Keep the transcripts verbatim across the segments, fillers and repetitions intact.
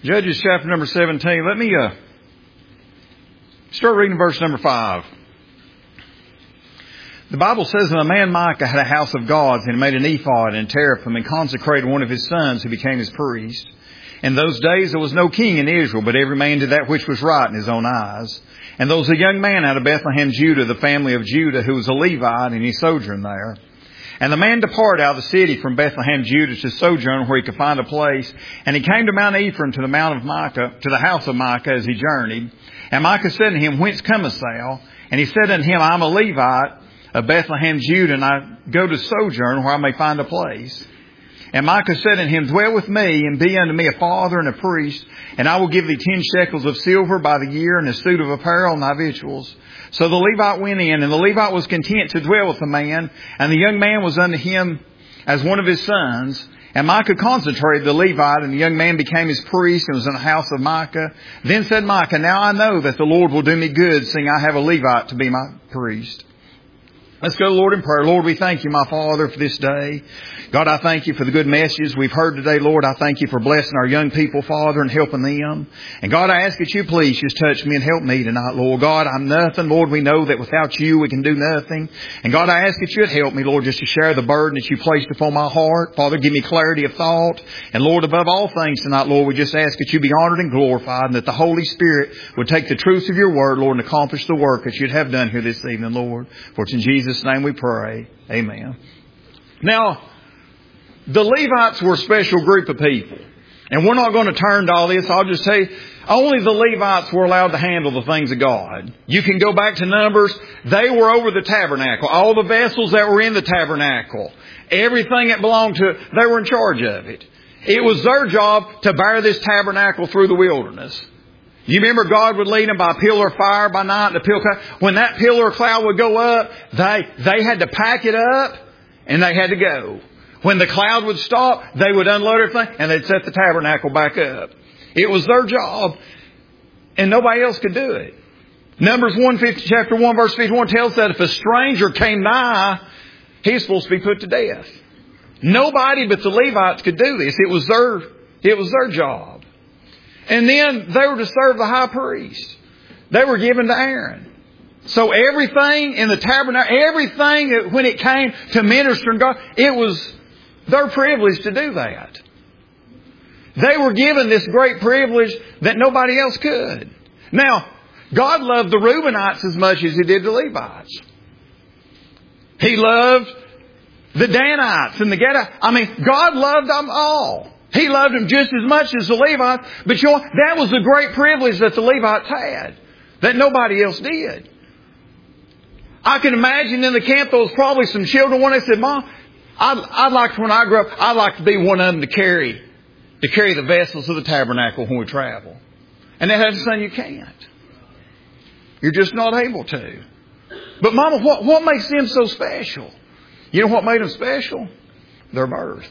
Judges chapter number seventeen. Let me uh, start reading verse number five. The Bible says that a man Micah had a house of gods, and made an ephod and teraphim, and consecrated one of his sons who became his priest. In those days there was no king in Israel, but every man did that which was right in his own eyes. And there was a young man out of Bethlehem, Judah, the family of Judah, who was a Levite, and he sojourned there. And the man departed out of the city from Bethlehem, Judah, to sojourn where he could find a place. And he came to Mount Ephraim, to the mount of Micah, to the house of Micah, as he journeyed. And Micah said to him, Whence comest thou? And he said unto him, I am a Levite of Bethlehem, Judah, and I go to sojourn where I may find a place. And Micah said unto him, Dwell with me, and be unto me a father and a priest, and I will give thee ten shekels of silver by the year, and a suit of apparel, and thy victuals. So the Levite went in, and the Levite was content to dwell with the man, and the young man was unto him as one of his sons. And Micah consecrated the Levite, and the young man became his priest, and was in the house of Micah. Then said Micah, Now I know that the Lord will do me good, seeing I have a Levite to be my priest. Let's go to the Lord in prayer. Lord, we thank you, my Father, for this day. God, I thank you for the good messages we've heard today. Lord, I thank you for blessing our young people, Father, and helping them. And God, I ask that you please just touch me and help me tonight, Lord. God, I'm nothing. Lord, we know that without you we can do nothing. And God, I ask that you'd help me, Lord, just to share the burden that you placed upon my heart. Father, give me clarity of thought. And Lord, above all things tonight, Lord, we just ask that you be honored and glorified, and that the Holy Spirit would take the truths of your word, Lord, and accomplish the work that you'd have done here this evening, Lord. For it's in Jesus' name we pray. Amen. Now, the Levites were a special group of people. And we're not going to turn to all this. I'll just tell you, only the Levites were allowed to handle the things of God. You can go back to Numbers. They were over the tabernacle. All the vessels that were in the tabernacle. Everything that belonged to it, they were in charge of it. It was their job to bear this tabernacle through the wilderness. You remember God would lead them by a pillar of fire by night and a pillar of cloud. When that pillar of cloud would go up, they, they had to pack it up and they had to go. When the cloud would stop, they would unload everything and they'd set the tabernacle back up. It was their job, and nobody else could do it. Numbers one fifty, chapter one, verse fifty-one tells us that if a stranger came nigh, he's supposed to be put to death. Nobody but the Levites could do this. It was their, it was their job. And then they were to serve the high priest. They were given to Aaron. So everything in the tabernacle, everything that when it came to ministering God, it was their privilege to do that. They were given this great privilege that nobody else could. Now, God loved the Reubenites as much as He did the Levites. He loved the Danites and the Gadites. I mean, God loved them all. He loved them just as much as the Levites. But you know, that was the great privilege that the Levites had, that nobody else did. I can imagine in the camp there was probably some children when they said, Mom, I'd, I'd like, when I grow up, I'd like to be one of them to carry, to carry the vessels of the tabernacle when we travel. And they had to say, you can't. You're just not able to. But Mama, what, what makes them so special? You know what made them special? Their birth.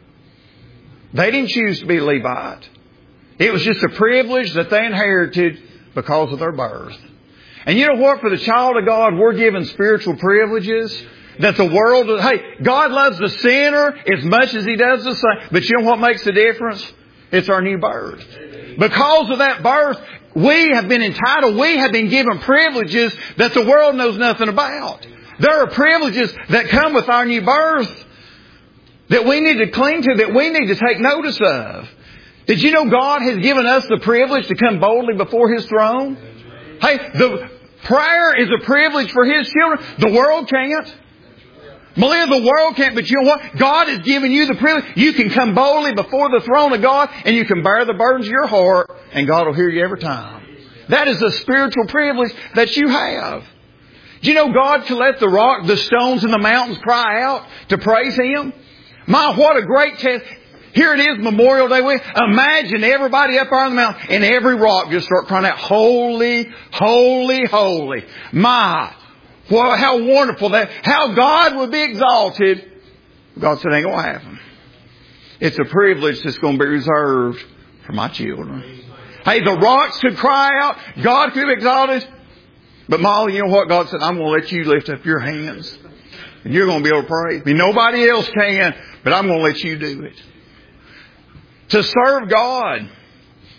They didn't choose to be Levite. It was just a privilege that they inherited because of their birth. And you know what? For the child of God, we're given spiritual privileges that the world... Hey, God loves the sinner as much as He does the saint. But you know what makes the difference? It's our new birth. Because of that birth, we have been entitled, we have been given privileges that the world knows nothing about. There are privileges that come with our new birth that we need to cling to, that we need to take notice of. Did you know God has given us the privilege to come boldly before His throne? Hey, the prayer is a privilege for His children. The world can't. Malia, the world can't, but you know what? God has given you the privilege. You can come boldly before the throne of God and you can bear the burdens of your heart and God will hear you every time. That is a spiritual privilege that you have. Do you know God can let the rock, the stones and the mountains cry out to praise Him? My, what a great test. Here it is, Memorial Day week. Imagine everybody up on the mountain and every rock just start crying out, holy, holy, holy. My, well, how wonderful that, how God would be exalted. God said, ain't going to happen. It's a privilege that's going to be reserved for my children. Hey, the rocks could cry out. God could be exalted. But Molly, you know what? God said, I'm going to let you lift up your hands. And you're going to be able to pray. I mean, nobody else can, but I'm going to let you do it. To serve God.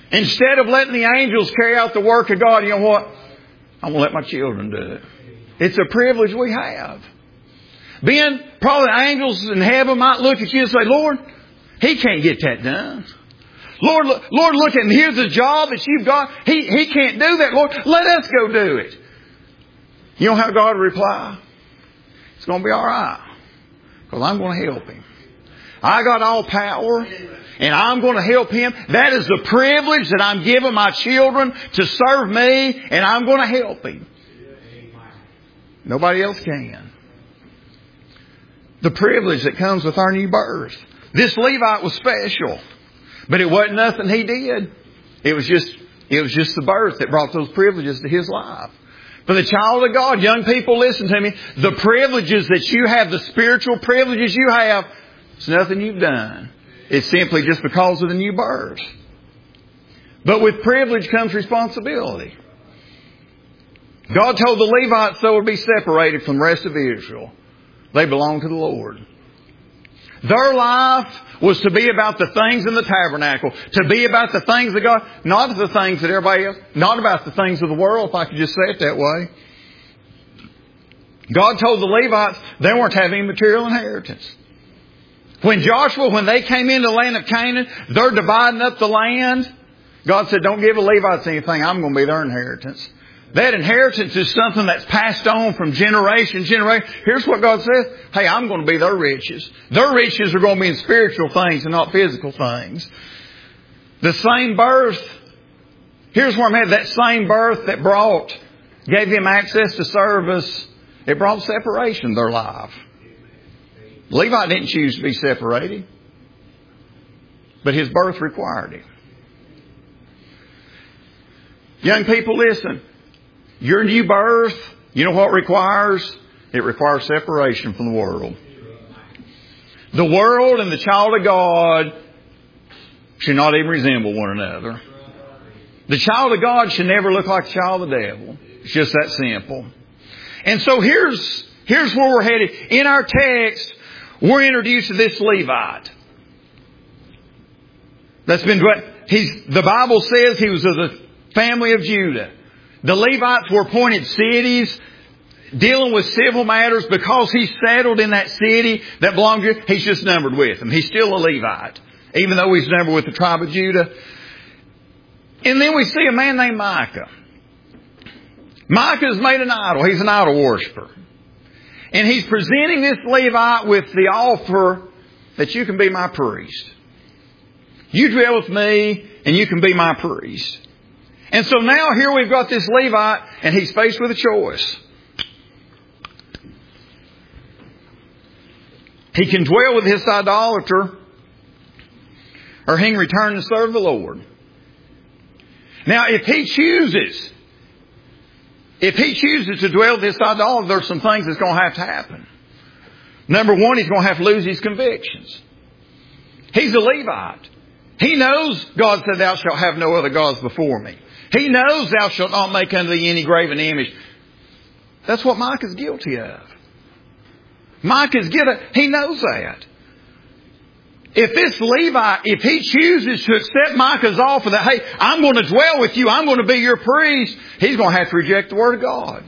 Instead of letting the angels carry out the work of God, you know what? I'm going to let my children do it. It's a privilege we have. Ben, probably the angels in heaven might look at you and say, Lord, he can't get that done. Lord, Lord, look at him. Here's the job that you've got. He, he can't do that. Lord, let us go do it. You know how God will reply? It's going to be all right. Because I'm going to help him. I got all power. And I'm going to help him. That is the privilege that I'm giving my children to serve me. And I'm going to help him. Nobody else can. The privilege that comes with our new birth. This Levite was special. But it wasn't nothing he did. It was just, it was just the birth that brought those privileges to his life. For the child of God, young people, listen to me. The privileges that you have, the spiritual privileges you have, it's nothing you've done. It's simply just because of the new birth. But with privilege comes responsibility. God told the Levites they would be separated from the rest of Israel. They belong to the Lord. Their life was to be about the things in the tabernacle. To be about the things of God. Not the things that everybody else. Not about the things of the world, if I could just say it that way. God told the Levites they weren't to have any material inheritance. When Joshua, when they came into the land of Canaan, they're dividing up the land. God said, don't give the Levites anything. I'm going to be their inheritance. That inheritance is something that's passed on from generation to generation. Here's what God says. Hey, I'm going to be their riches. Their riches are going to be in spiritual things and not physical things. The same birth. Here's where I'm at. That same birth that brought, gave him access to service. It brought separation in their life. Levi didn't choose to be separated. But his birth required it. Young people, listen. Your new birth, you know what it requires? It requires separation from the world. The world and the child of God should not even resemble one another. The child of God should never look like the child of the devil. It's just that simple. And so here's, here's where we're headed. In our text, we're introduced to this Levite. That's been what he's, the Bible says he was of the family of Judah. The Levites were appointed cities dealing with civil matters because he settled in that city that belonged to him. He's just numbered with them. He's still a Levite, even though he's numbered with the tribe of Judah. And then we see a man named Micah. Micah's made an idol. He's an idol worshiper. And he's presenting this Levite with the offer that you can be my priest. You dwell with me and you can be my priest. And so now here we've got this Levite and he's faced with a choice. He can dwell with this idolater or he can return and serve the Lord. Now if he chooses, if he chooses to dwell with this idolater, there's some things that's going to have to happen. Number one, he's going to have to lose his convictions. He's a Levite. He knows God said, thou shalt have no other gods before me. He knows thou shalt not make unto thee any graven image. That's what Micah's guilty of. Micah's guilty. He knows that. If this Levite, if he chooses to accept Micah's offer that, hey, I'm going to dwell with you, I'm going to be your priest, he's going to have to reject the Word of God.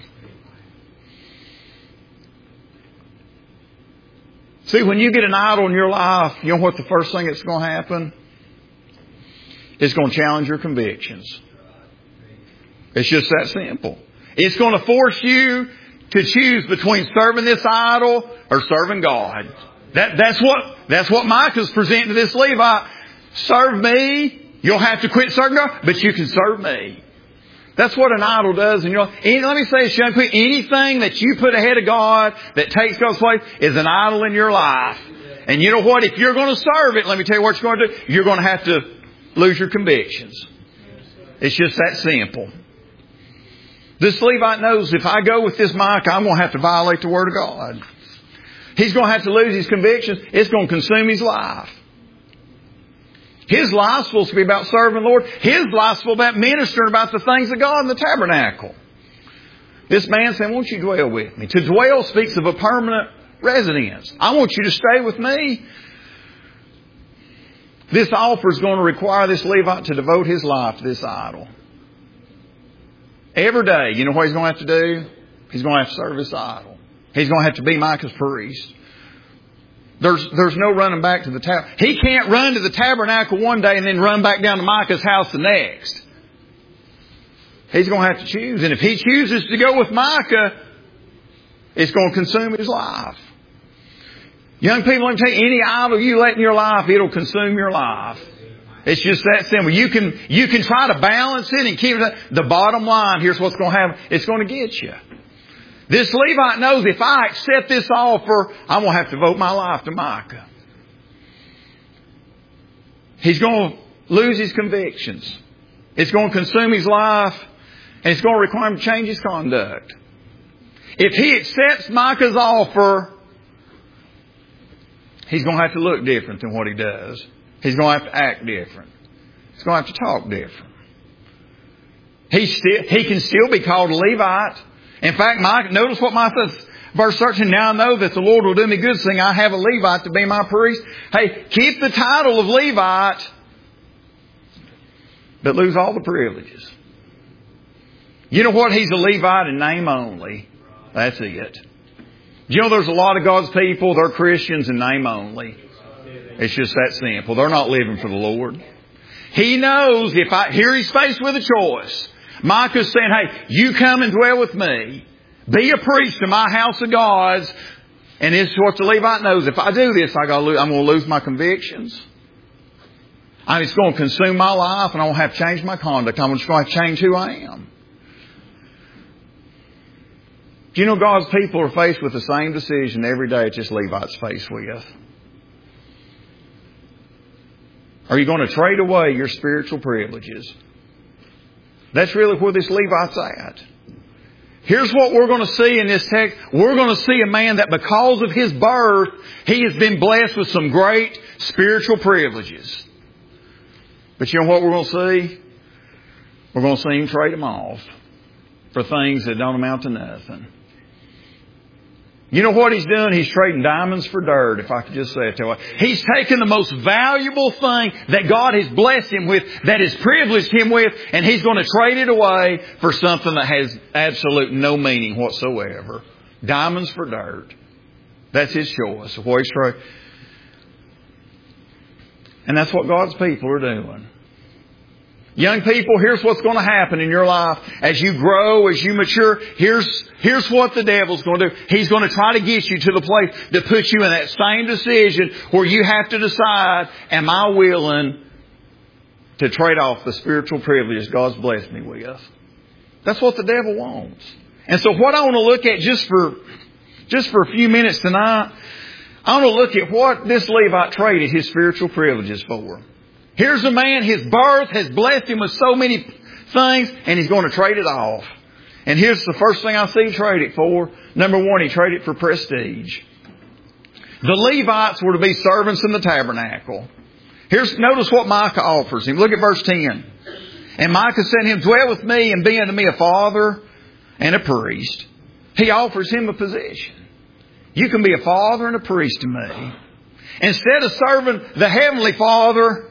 See, when you get an idol in your life, you know what the first thing that's going to happen? It's going to challenge your convictions. It's just that simple. It's going to force you to choose between serving this idol or serving God. That, that's what, that's what Micah's presenting to this Levite. Serve me. You'll have to quit serving God, but you can serve me. That's what an idol does. And you know, let me say, young people, anything that you put ahead of God that takes God's place is an idol in your life. And you know what? If you're going to serve it, let me tell you what you're going to do. You're going to have to lose your convictions. It's just that simple. This Levite knows if I go with this Micah, I'm going to have to violate the Word of God. He's going to have to lose his convictions. It's going to consume his life. His life's supposed to be about serving the Lord. His life's supposed to be about ministering about the things of God in the tabernacle. This man said, won't you dwell with me? To dwell speaks of a permanent residence. I want you to stay with me. This offer is going to require this Levite to devote his life to this idol. Every day, you know what he's going to have to do? He's going to have to serve this idol. He's going to have to be Micah's priest. There's, there's no running back to the tabernacle. He can't run to the tabernacle one day and then run back down to Micah's house the next. He's going to have to choose. And if he chooses to go with Micah, it's going to consume his life. Young people, let me tell you, any idol you let in your life, it'll consume your life. It's just that simple. You can, you can try to balance it and keep it. The bottom line, here's what's going to happen. It's going to get you. This Levite knows if I accept this offer, I'm going to have to devote my life to Micah. He's going to lose his convictions. It's going to consume his life. And it's going to require him to change his conduct. If he accepts Micah's offer, he's going to have to look different than what he does. He's going to have to act different. He's going to have to talk different. He still, he can still be called a Levite. In fact, Micah, notice what Micah says, verse thirteen, now I know that the Lord will do me good, seeing I have a Levite to be my priest. Hey, keep the title of Levite, but lose all the privileges. You know what? He's a Levite in name only. That's it. You know there's a lot of God's people, they're Christians in name only. It's just that simple. They're not living for the Lord. He knows if I, here he's faced with a choice. Micah's saying, hey, you come and dwell with me. Be a priest in my house of God's. And this is what the Levite knows. If I do this, I gotta lose, I'm going to lose my convictions. I mean, it's going to consume my life and I'm going to have to change my conduct. I'm just going to change who I am. Do you know God's people are faced with the same decision every day that this Levite's faced with? Are you going to trade away your spiritual privileges? That's really where this Levite's at. Here's what we're going to see in this text. We're going to see a man that because of his birth, he has been blessed with some great spiritual privileges. But you know what we're going to see? We're going to see him trade them off for things that don't amount to nothing. You know what he's doing? He's trading diamonds for dirt, if I could just say it that way. He's taken the most valuable thing that God has blessed him with, that has privileged him with, and he's going to trade it away for something that has absolute no meaning whatsoever. Diamonds for dirt. That's his choice of what he's trading. And that's what God's people are doing. Young people, here's what's going to happen in your life. As you grow, as you mature, here's, here's what the devil's going to do. He's going to try to get you to the place to put you in that same decision where you have to decide, am I willing to trade off the spiritual privileges God's blessed me with? That's what the devil wants. And so what I want to look at just for, just for a few minutes tonight, I want to look at what this Levite traded his spiritual privileges for. Here's a man, his birth has blessed him with so many things, and he's going to trade it off. And here's the first thing I see him trade it for. Number one, he traded it for prestige. The Levites were to be servants in the tabernacle. Here's, notice what Micah offers him. Look at verse ten. And Micah said to him, dwell with me and be unto me a father and a priest. He offers him a position. You can be a father and a priest to me. Instead of serving the Heavenly Father,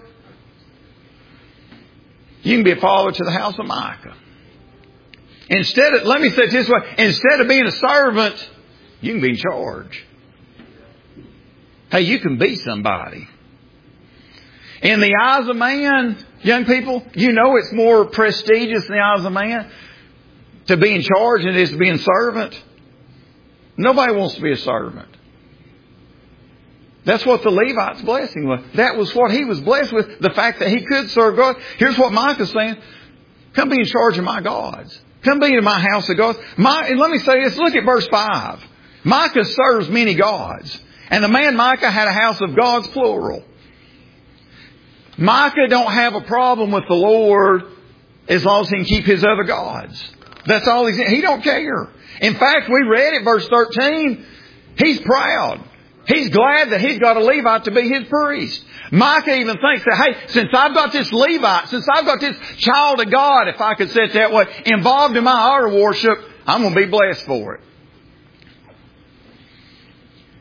you can be a father to the house of Micah. Instead of, let me say it this way, instead of being a servant, you can be in charge. Hey, you can be somebody. In the eyes of man, young people, you know it's more prestigious in the eyes of man to be in charge than it is to be a servant. Nobody wants to be a servant. That's what the Levite's blessing was. That was what he was blessed with, the fact that he could serve God. Here's what Micah's saying. Come be in charge of my gods. Come be in my house of gods. My, and let me say this. Look at verse five. Micah serves many gods. And the man Micah had a house of gods, plural. Micah don't have a problem with the Lord as long as he can keep his other gods. That's all he's... He don't care. In fact, we read it, verse thirteen. He's proud. He's glad that he's got a Levite to be his priest. Micah even thinks that, hey, since I've got this Levite, since I've got this child of God, if I could say it that way, involved in my altar worship, I'm going to be blessed for it.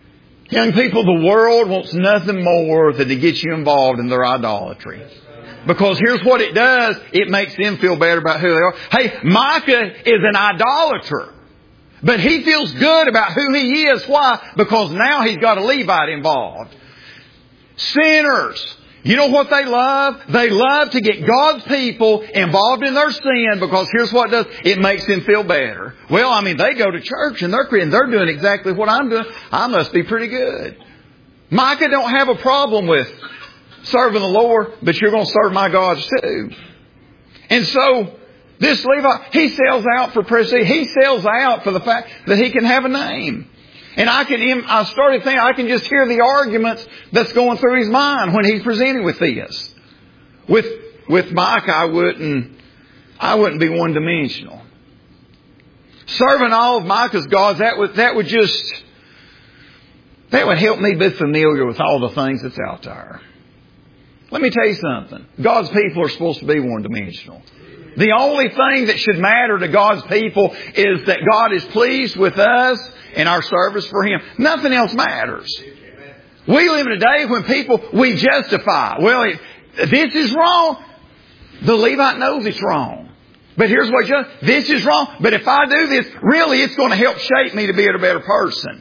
Young people, the world wants nothing more than to get you involved in their idolatry. Because here's what it does. It makes them feel better about who they are. Hey, Micah is an idolater. But he feels good about who he is. Why? Because now he's got a Levite involved. Sinners. You know what they love? They love to get God's people involved in their sin, because here's what it does. It makes them feel better. Well, I mean, they go to church and they're and they're doing exactly what I'm doing. I must be pretty good. Micah don't have a problem with serving the Lord, but you're going to serve my gods too. And so, this Levite, he sells out for prestige. He sells out for the fact that he can have a name. And I can, I started thinking, I can just hear the arguments that's going through his mind when he's presenting with this. With, with Micah, I wouldn't, I wouldn't be one dimensional. Serving all of Micah's gods, that would, that would just, that would help me be familiar with all the things that's out there. Let me tell you something. God's people are supposed to be one dimensional. The only thing that should matter to God's people is that God is pleased with us and our service for Him. Nothing else matters. We live in a day when people, we justify. Well, it, this is wrong. The Levite knows it's wrong. But here's what you this is wrong. But if I do this, really it's going to help shape me to be a better person.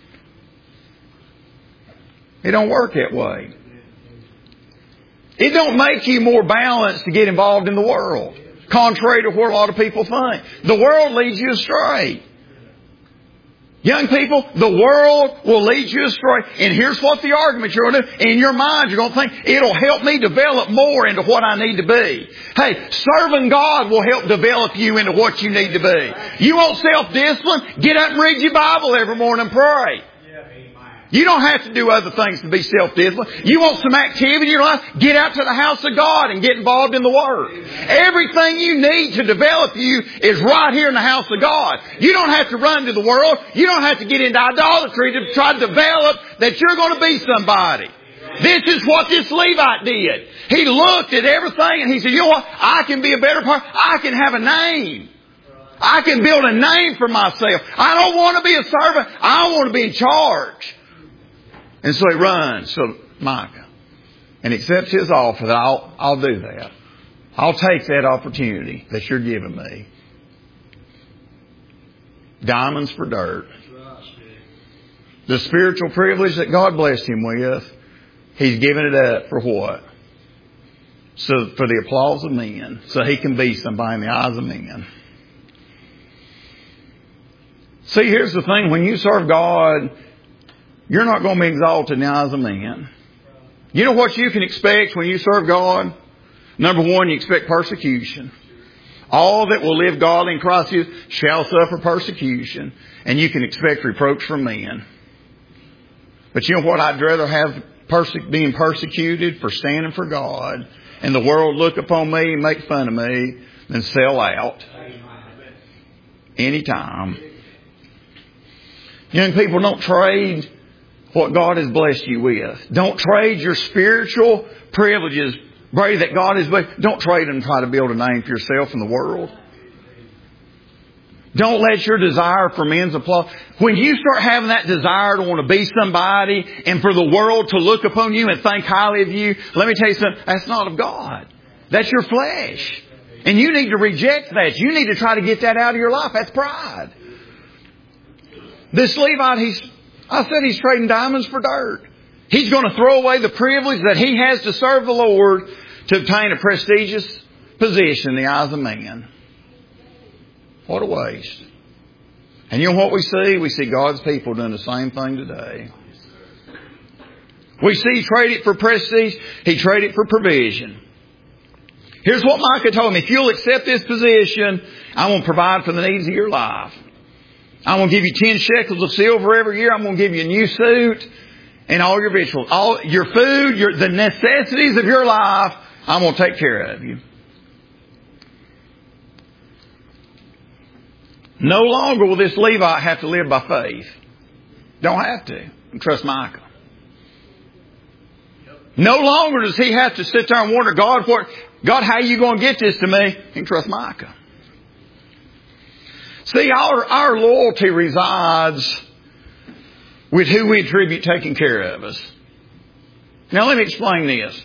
It don't work that way. It don't make you more balanced to get involved in the world. Contrary to what a lot of people think. The world leads you astray. Young people, the world will lead you astray. And here's what the argument you're going to do. In your mind, you're going to think, it'll help me develop more into what I need to be. Hey, serving God will help develop you into what you need to be. You want self-discipline? Get up and read your Bible every morning and pray. You don't have to do other things to be self-disciplined. You want some activity in your life? Get out to the house of God and get involved in the Word. Everything you need to develop you is right here in the house of God. You don't have to run to the world. You don't have to get into idolatry to try to develop that you're going to be somebody. This is what this Levite did. He looked at everything and he said, you know what? I can be a better person. I can have a name. I can build a name for myself. I don't want to be a servant. I want to be in charge. And so he runs to Micah and accepts his offer that I'll, I'll do that. I'll take that opportunity that you're giving me. Diamonds for dirt. The spiritual privilege that God blessed him with, he's given it up for what? So for the applause of men, so he can be somebody in the eyes of men. See, here's the thing. When you serve God, you're not going to be exalted in the eyes of man. You know what you can expect when you serve God? Number one, you expect persecution. All that will live godly in Christ Jesus shall suffer persecution. And you can expect reproach from men. But you know what? I'd rather have perse- being persecuted for standing for God and the world look upon me and make fun of me than sell out anytime. Young people, don't trade what God has blessed you with. Don't trade your spiritual privileges, Brady, that God has blessed. Don't trade them and try to build a name for yourself in the world. Don't let your desire for men's applause. When you start having that desire to want to be somebody and for the world to look upon you and think highly of you, let me tell you something, that's not of God. That's your flesh. And you need to reject that. You need to try to get that out of your life. That's pride. This Levite, he's I said he's trading diamonds for dirt. He's going to throw away the privilege that he has to serve the Lord to obtain a prestigious position in the eyes of man. What a waste. And you know what we see? We see God's people doing the same thing today. We see he traded it for prestige. He traded it for provision. Here's what Micah told me. If you'll accept this position, I will provide for the needs of your life. I'm going to give you ten shekels of silver every year. I'm going to give you a new suit and all your victuals. All your food, your, the necessities of your life, I'm going to take care of you. No longer will this Levite have to live by faith. Don't have to. Trust Micah. No longer does he have to sit there and wonder, God, what, God, how are you going to get this to me? He can trust Micah. See, our, our loyalty resides with who we attribute taking care of us. Now let me explain this.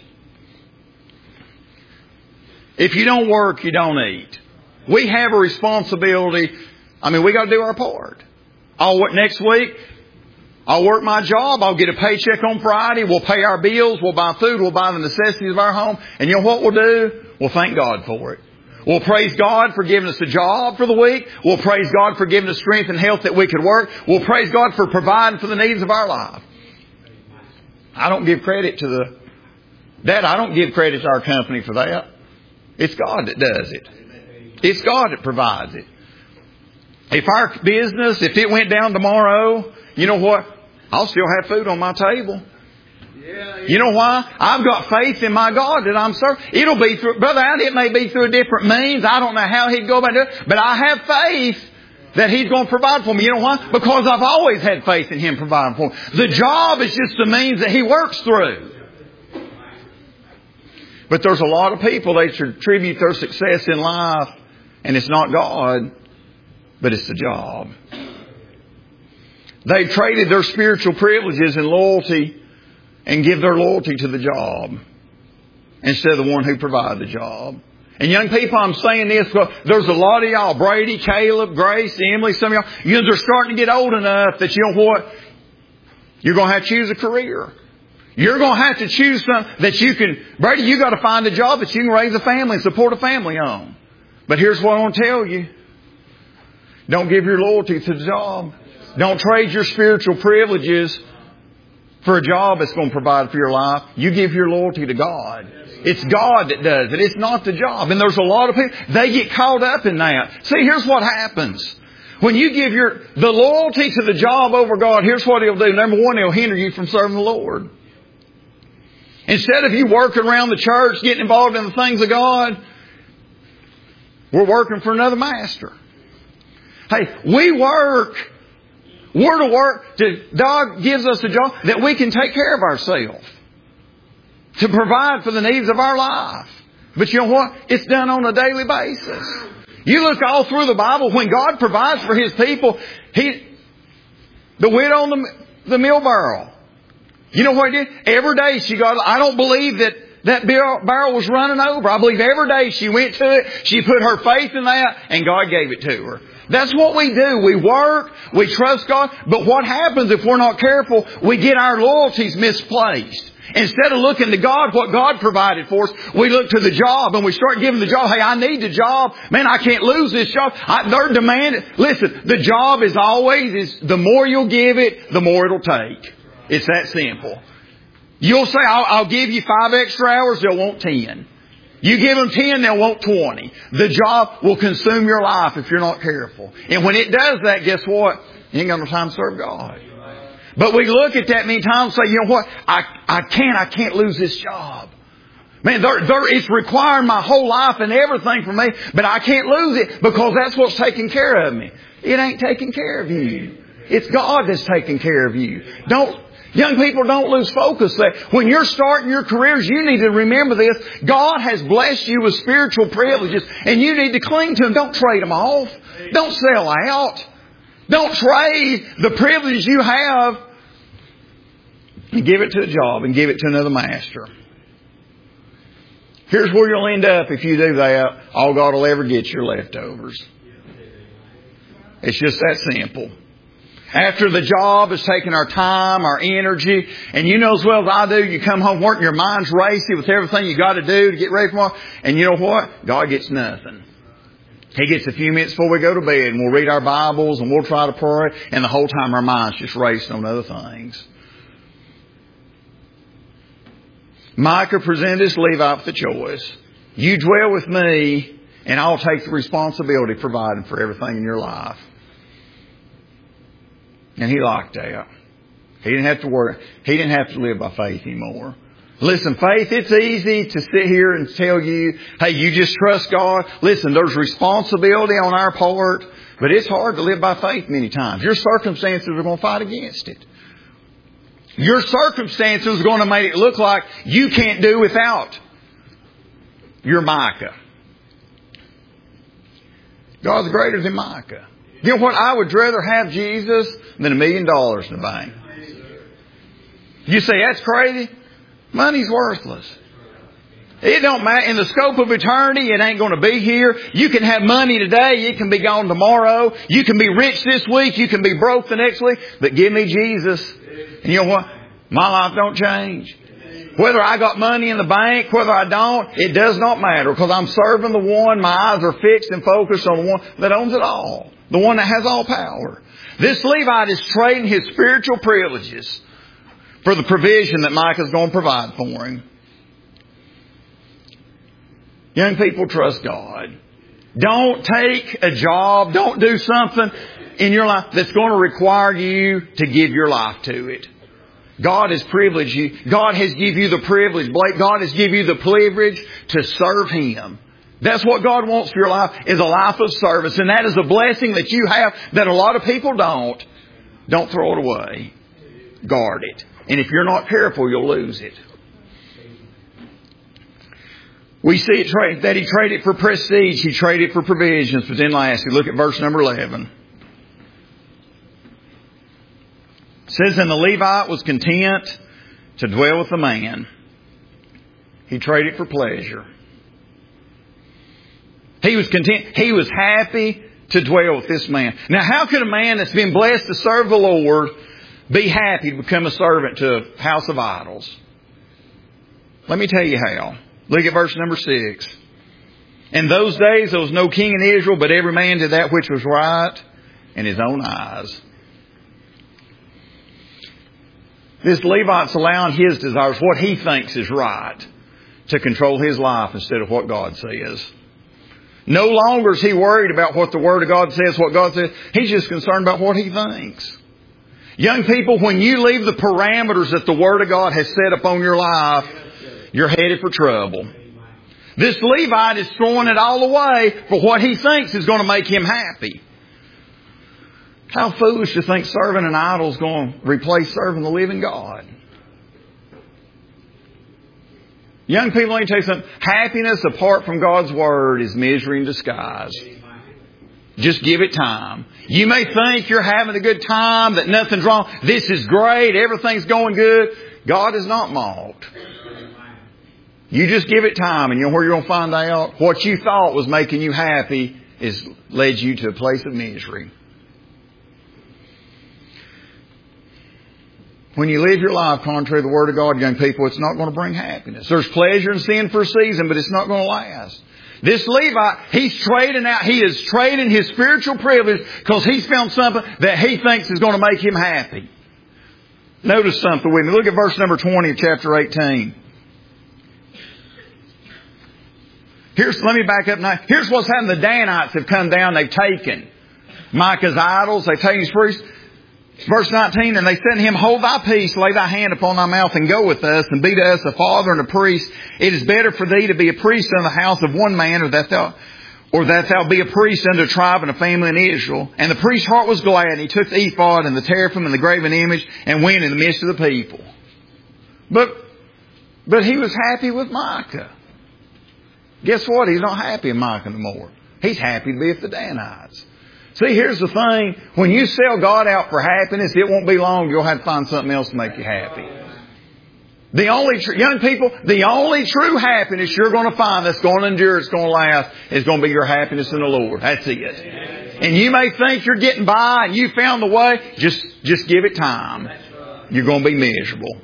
If you don't work, you don't eat. We have a responsibility. I mean, we got to do our part. I'll work next week. I'll work my job. I'll get a paycheck on Friday. We'll pay our bills. We'll buy food. We'll buy the necessities of our home. And you know what we'll do? We'll thank God for it. We'll praise God for giving us a job for the week. We'll praise God for giving us strength and health that we could work. We'll praise God for providing for the needs of our life. I don't give credit to the... Dad, I don't give credit to our company for that. It's God that does it. It's God that provides it. If our business, if it went down tomorrow, you know what? I'll still have food on my table. You know why? I've got faith in my God that I'm serving. It'll be through, Brother Al, it may be through a different means. I don't know how He'd go about it. But I have faith that He's going to provide for me. You know why? Because I've always had faith in Him providing for me. The job is just the means that He works through. But there's a lot of people, they attribute their success in life, and it's not God, but it's the job. They traded their spiritual privileges and loyalty and give their loyalty to the job instead of the one who provided the job. And young people, I'm saying this because there's a lot of y'all, Brady, Caleb, Grace, Emily, some of y'all, you know, they're starting to get old enough that you know what? You're going to have to choose a career. You're going to have to choose something that you can... Brady, you got to find a job that you can raise a family and support a family on. But here's what I want to tell you. Don't give your loyalty to the job. Don't trade your spiritual privileges for a job that's going to provide for your life. You give your loyalty to God. It's God that does it. It's not the job. And there's a lot of people, they get caught up in that. See, here's what happens. When you give your the loyalty to the job over God, here's what He'll do. Number one, He'll hinder you from serving the Lord. Instead of you working around the church, getting involved in the things of God, we're working for another master. Hey, we work. We're to work. To, God gives us a job that we can take care of ourselves. To provide for the needs of our life. But you know what? It's done on a daily basis. You look all through the Bible, when God provides for His people, He, the widow on the, the meal barrel. You know what He did? Every day she got, I don't believe that that barrel was running over. I believe every day she went to it, she put her faith in that, and God gave it to her. That's what we do. We work, we trust God, but what happens if we're not careful? We get our loyalties misplaced. Instead of looking to God, what God provided for us, we look to the job and we start giving the job. Hey, I need the job. Man, I can't lose this job. I, they're demanding. Listen, the job is always, is the more you'll give it, the more it'll take. It's that simple. You'll say, I'll, I'll give you five extra hours, they'll want ten. You give them ten, they'll want twenty. The job will consume your life if you're not careful. And when it does that, guess what? You ain't got no time to serve God. But we look at that many times and say, you know what? I, I can't, I can't lose this job. Man, there, there, it's requiring my whole life and everything from me, but I can't lose it because that's what's taking care of me. It ain't taking care of you. It's God that's taking care of you. Don't, young people, don't lose focus there. When you're starting your careers, you need to remember this. God has blessed you with spiritual privileges and you need to cling to them. Don't trade them off. Don't sell out. Don't trade the privilege you have and give it to a job and give it to another master. Here's where you'll end up if you do that. All God will ever get your leftovers. It's just that simple. After the job has taken our time, our energy, and you know as well as I do, you come home working, your mind's racy with everything you got to do to get ready for tomorrow. And you know what? God gets nothing. He gets a few minutes before we go to bed and we'll read our Bibles and we'll try to pray, and the whole time our mind's just racing on other things. Micah presented this Levite with a choice. You dwell with me and I'll take the responsibility of providing for everything in your life. And he locked that. He didn't have to worry. He didn't have to live by faith anymore. Listen, faith, it's easy to sit here and tell you, hey, you just trust God. Listen, there's responsibility on our part, but it's hard to live by faith many times. Your circumstances are going to fight against it. Your circumstances are going to make it look like you can't do without your Micah. God's greater than Micah. You know what? I would rather have Jesus than a million dollars in the bank. You say, that's crazy. Money's worthless. It don't matter. In the scope of eternity, it ain't going to be here. You can have money today. It can be gone tomorrow. You can be rich this week. You can be broke the next week. But give me Jesus. And you know what? My life don't change. Whether I got money in the bank, whether I don't, it does not matter. Because I'm serving the one. My eyes are fixed and focused on the one that owns it all. The one that has all power. This Levite is trading his spiritual privileges for the provision that Micah's going to provide for him. Young people, trust God. Don't take a job. Don't do something in your life that's going to require you to give your life to it. God has privileged you. God has given you the privilege, Blake. God has given you the privilege to serve Him. That's what God wants for your life, is a life of service. And that is a blessing that you have that a lot of people don't. Don't throw it away. Guard it. And if you're not careful, you'll lose it. We see it trade, that he traded for prestige. He traded for provisions. But then lastly, look at verse number eleven. It says, and the Levite was content to dwell with the man. He traded for pleasure. He was content. He was happy to dwell with this man. Now, how could a man that's been blessed to serve the Lord be happy to become a servant to a house of idols? Let me tell you how. Look at verse number six. In those days there was no king in Israel, but every man did that which was right in his own eyes. This Levite's allowing his desires, what he thinks is right, to control his life instead of what God says. No longer is he worried about what the Word of God says, what God says. He's just concerned about what he thinks. Young people, when you leave the parameters that the Word of God has set upon your life, you're headed for trouble. This Levite is throwing it all away for what he thinks is going to make him happy. How foolish to think serving an idol is going to replace serving the living God. Young people, let me tell you something. Happiness apart from God's Word is misery in disguise. Just give it time. You may think you're having a good time, that nothing's wrong. This is great. Everything's going good. God is not mocked. You just give it time, and you know where you're going to find out? What you thought was making you happy is led you to a place of misery. When you live your life contrary to the Word of God, young people, it's not going to bring happiness. There's pleasure in sin for a season, but it's not going to last. This Levite, he's trading out, he is trading his spiritual privilege because he's found something that he thinks is going to make him happy. Notice something with me. Look at verse number twenty of chapter eighteen. Here's, let me back up now. Here's what's happened. The Danites have come down. They've taken Micah's idols. They've taken his priests. Verse nineteen, and they said to him, hold thy peace, lay thy hand upon thy mouth, and go with us, and be to us a father and a priest. It is better for thee to be a priest in the house of one man, or that thou, or that thou be a priest unto a tribe and a family in Israel. And the priest's heart was glad, and he took the ephod and the teraphim and the graven image, and went in the midst of the people. But, but he was happy with Micah. Guess what? He's not happy in Micah no more. He's happy to be with the Danites. See, here's the thing. When you sell God out for happiness, it won't be long. You'll have to find something else to make you happy. The only, tr- young people, the only true happiness you're going to find that's going to endure, it's going to last, is going to be your happiness in the Lord. That's it. And you may think you're getting by and you found the way. Just, just give it time. You're going to be miserable.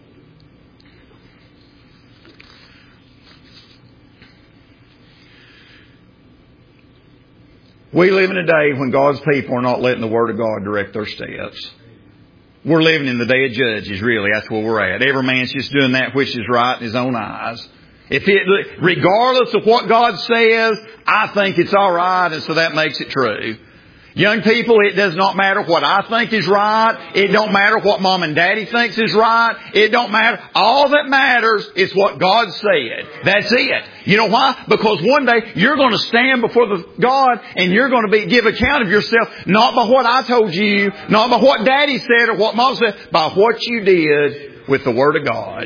We live in a day when God's people are not letting the Word of God direct their steps. We're living in the day of judges, really. That's where we're at. Every man's just doing that which is right in his own eyes. If it, regardless of what God says, I think it's all right, and so that makes it true. Young people, it does not matter what I think is right. It don't matter what Mom and Daddy thinks is right. It don't matter. All that matters is what God said. That's it. You know why? Because one day you're going to stand before the God and you're going to be give account of yourself, not by what I told you, not by what Daddy said or what Mom said, by what you did with the Word of God.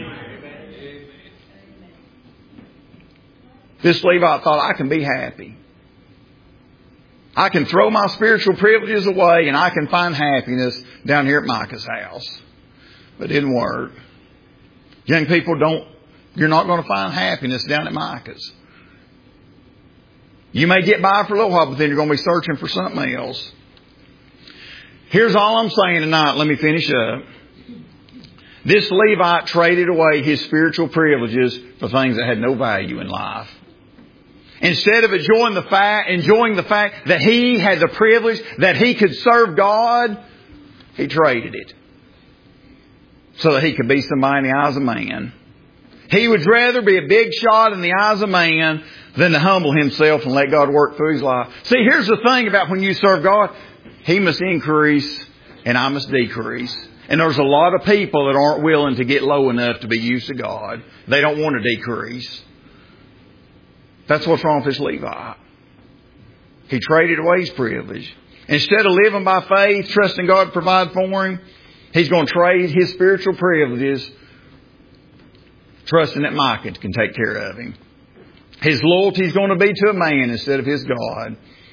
This Levite thought, I can be happy. I can throw my spiritual privileges away and I can find happiness down here at Micah's house. But it didn't work. Young people, don't, you're not going to find happiness down at Micah's. You may get by for a little while, but then you're going to be searching for something else. Here's all I'm saying tonight. Let me finish up. This Levite traded away his spiritual privileges for things that had no value in life. Instead of enjoying the fact, enjoying the fact that he had the privilege that he could serve God, he traded it so that he could be somebody in the eyes of man. He would rather be a big shot in the eyes of man than to humble himself and let God work through his life. See, here's the thing about when you serve God. He must increase and I must decrease. And there's a lot of people that aren't willing to get low enough to be used to God. They don't want to decrease. That's what's wrong with this Levite. He traded away his privilege. Instead of living by faith, trusting God to provide for him, he's going to trade his spiritual privileges, trusting that Micah can take care of him. His loyalty is going to be to a man instead of his God.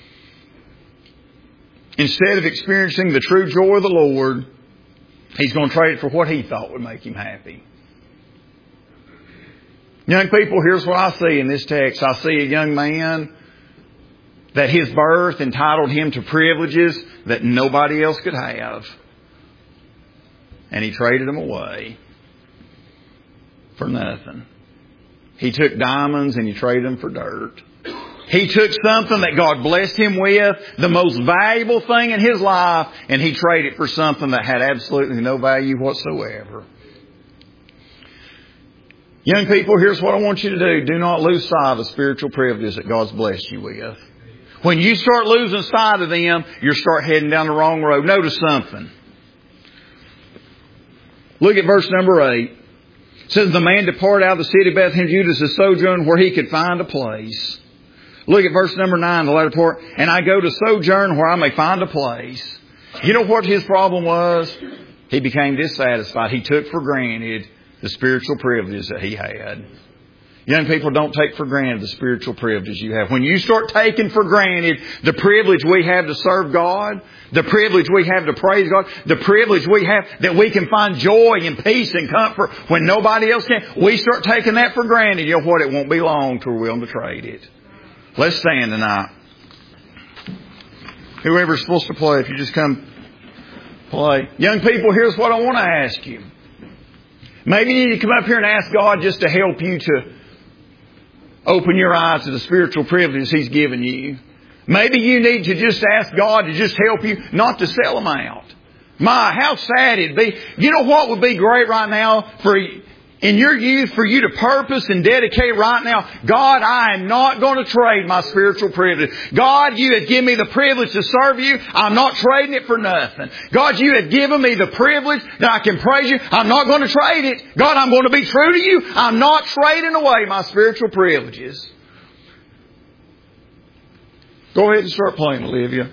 Instead of experiencing the true joy of the Lord, he's going to trade it for what he thought would make him happy. Young people, here's what I see in this text. I see a young man that his birth entitled him to privileges that nobody else could have. And he traded them away for nothing. He took diamonds and he traded them for dirt. He took something that God blessed him with, the most valuable thing in his life, and he traded it for something that had absolutely no value whatsoever. Young people, here's what I want you to do. Do not lose sight of the spiritual privileges that God's blessed you with. When you start losing sight of them, you'll start heading down the wrong road. Notice something. Look at verse number eight. It says, the man departed out of the city of Bethlehem, Judah, to sojourn where he could find a place. Look at verse number nine, the latter part. And I go to sojourn where I may find a place. You know what his problem was? He became dissatisfied. He took for granted the spiritual privileges that he had. Young people, don't take for granted the spiritual privileges you have. When you start taking for granted the privilege we have to serve God, the privilege we have to praise God, the privilege we have that we can find joy and peace and comfort when nobody else can, we start taking that for granted. You know what? It won't be long till we're willing to trade it. Let's stand tonight. Whoever's supposed to play, if you just come play. Young people, here's what I want to ask you. Maybe you need to come up here and ask God just to help you to open your eyes to the spiritual privileges He's given you. Maybe you need to just ask God to just help you not to sell them out. My, how sad it'd be. You know what would be great right now for in your youth for you to purpose and dedicate right now? God, I am not going to trade my spiritual privilege. God, you have given me the privilege to serve you. I'm not trading it for nothing. God, you have given me the privilege that I can praise you. I'm not going to trade it. God, I'm going to be true to you. I'm not trading away my spiritual privileges. Go ahead and start playing, Olivia.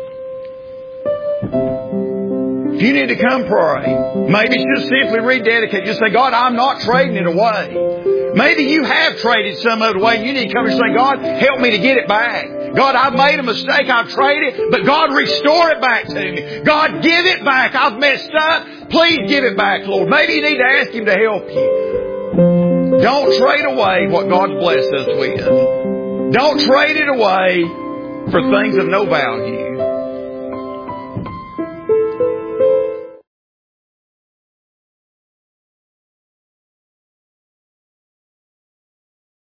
If you need to come pray, maybe just simply rededicate. Just say, God, I'm not trading it away. Maybe you have traded some of it away. You need to come and say, God, help me to get it back. God, I've made a mistake. I've traded it. But God, restore it back to me. God, give it back. I've messed up. Please give it back, Lord. Maybe you need to ask Him to help you. Don't trade away what God's blessed us with. Don't trade it away for things of no value.